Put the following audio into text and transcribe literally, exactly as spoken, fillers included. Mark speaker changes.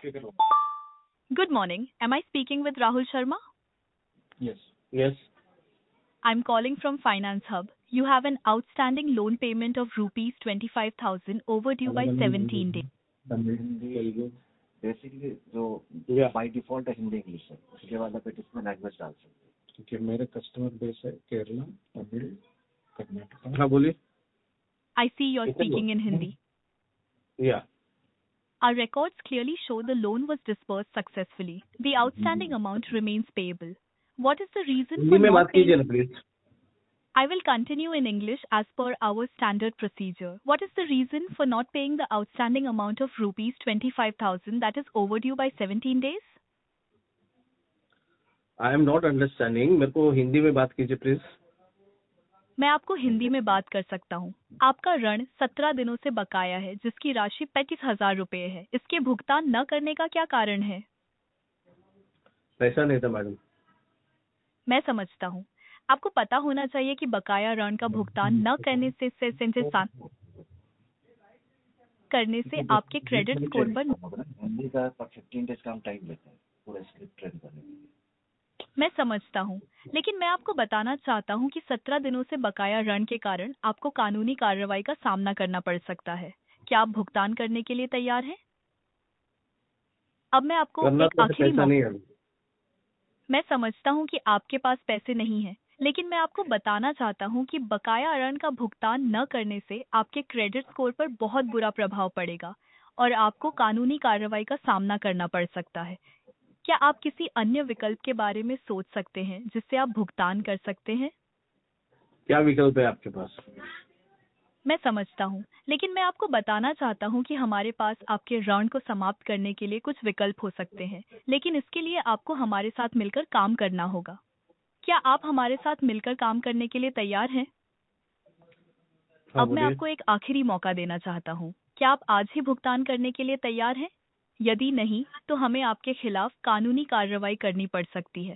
Speaker 1: Good morning. Am I speaking with Rahul Sharma?
Speaker 2: Yes. Yes.
Speaker 1: I'm calling from Finance Hub. You have an outstanding loan payment of rupees twenty-five thousand overdue by seventeen days.
Speaker 2: Hindi
Speaker 3: basically जो
Speaker 2: Yeah.
Speaker 3: By default Hindi English है, उसके बाद आप इसमें language डाल सकते हैं।
Speaker 2: क्योंकि मेरे कस्टमर बेस है केरला, तमिल, कर्नाटक। हाँ बोलिए।
Speaker 1: I see you're speaking in Hindi.
Speaker 2: Yeah.
Speaker 1: Our records clearly show the loan was disbursed successfully. The outstanding amount remains payable. What is the reason
Speaker 2: Hindi
Speaker 1: for
Speaker 2: में
Speaker 1: not
Speaker 2: बात कीजिए
Speaker 1: paying?
Speaker 2: ना please.
Speaker 1: I will continue in English as per our standard procedure. What is the reason for not paying the outstanding amount of rupees twenty-five thousand that is overdue by seventeen days?
Speaker 2: I am not understanding, मेरे को हिंदी में बात कीजिए please.
Speaker 1: मैं आपको हिंदी में बात कर सकता हूँ। आपका ऋण सत्रह दिनों से बकाया है, जिसकी राशि पैंतीस हजार रुपए है। इसके भुगतान न करने का क्या कारण है?
Speaker 2: पैसा नहीं था मैडम।
Speaker 1: मैं समझता हूँ। आपको पता होना चाहिए कि बकाया ऋण का भुगतान न करने से से से करने से आपके क्रेडिट स्कोर पर
Speaker 3: हिंदी का फिफ्टीन डेज का हम टाइम लेते हैं पूरा स्क्रिप्ट ट्रेन करने के लिए।
Speaker 1: मैं समझता हूँ, लेकिन मैं आपको बताना चाहता हूँ कि सत्रह दिनों से बकाया ऋण के कारण आपको कानूनी कार्रवाई का सामना करना पड़ सकता है। क्या आप भुगतान करने के लिए तैयार हैं? अब मैं आपको
Speaker 2: करना
Speaker 1: एक
Speaker 2: तो
Speaker 1: आखिरी
Speaker 2: पैसा नहीं
Speaker 1: मौका
Speaker 2: है।
Speaker 1: मैं समझता हूँ कि आपके पास पैसे नहीं हैं, लेकिन मैं आपको बताना चाहता हूँ कि बकाया ऋण का भुगतान न करने से आपके क्रेडिट स्कोर पर बहुत बुरा प्रभाव पड़ेगा और आपको कानूनी कार्रवाई का सामना करना पड़ सकता है। क्या आप किसी अन्य विकल्प के बारे में सोच सकते हैं जिससे आप भुगतान कर सकते हैं?
Speaker 2: क्या विकल्प है आपके पास?
Speaker 1: मैं समझता हूँ, लेकिन मैं आपको बताना चाहता हूँ कि हमारे पास आपके ऋण को समाप्त करने के लिए कुछ विकल्प हो सकते हैं, लेकिन इसके लिए आपको हमारे साथ मिलकर काम करना होगा। क्या आप हमारे साथ मिलकर काम करने के लिए तैयार हैं?
Speaker 2: हाँ
Speaker 1: अब मैं
Speaker 2: बोलिए।
Speaker 1: आपको एक आखिरी मौका देना चाहता हूँ। क्या आप आज ही भुगतान करने के लिए तैयार हैं? यदि नहीं, तो हमें आपके खिलाफ कानूनी कार्रवाई करनी पड़ सकती है।